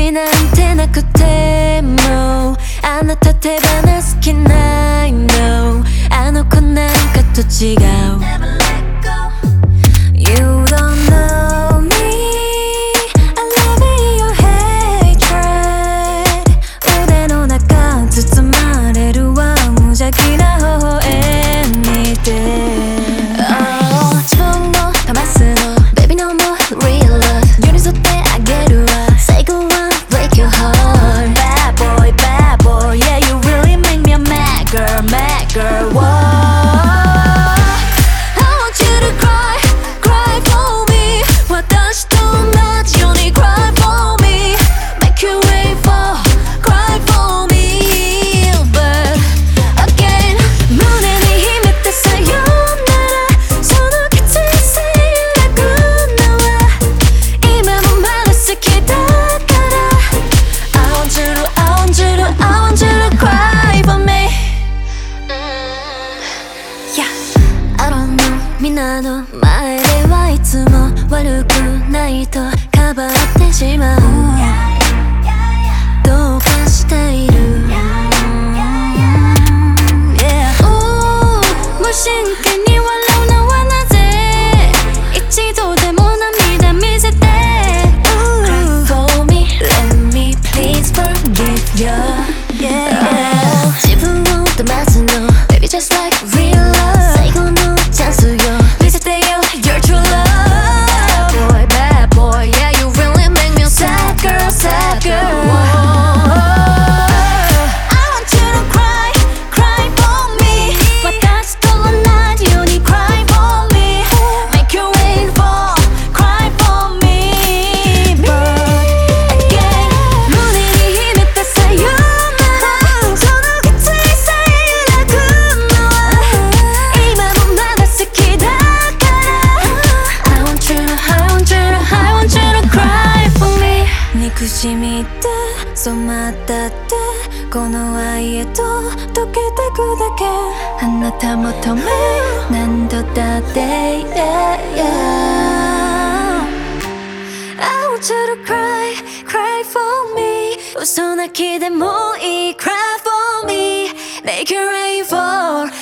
しなんてなくてもあなた手放す気ないのあの子なんかと違う You don't know me I love your hatred 腕の中包まれるわ無邪気な微笑みで、自分を騙すの Baby no more real love 寄り添ってあげるわ Say go on break your heart Bad boy bad boy Yeah you really make me a mad girl Whoa I want you to cry cry for me 私と同じように cry for me Make you wait for cry for me But again 胸に秘めてさよならそのきついさえ揺らぐのは今もまだ好きだから I want you to I want you to I want you to cry for me Yeah I don't know みんなの前ではいつも悪くないとかばってしまうどうかしている Yeah無真剣に笑うのはなぜ一度でも涙見せて Cry for me let me please forgive you Yeah 自分を騙すの Baby just like real love 最後のチャンスよ見せてよ Your true love Bad boy Yeah you really make me a sad girl Whoa. I want you to cry cry for me 私と同じように cry for me Make you wait for cry for me But again 胸に秘めたさよならそのきついさえ揺らぐのは今もまだ好きだから I want you to I want you to I want you to cry for me 憎しみで染まったってこの愛へと溶けてくだけあなた求め何度だって Yeah yeah I want you to cry cry for me 嘘泣きでもいい Cry for me Make it rain for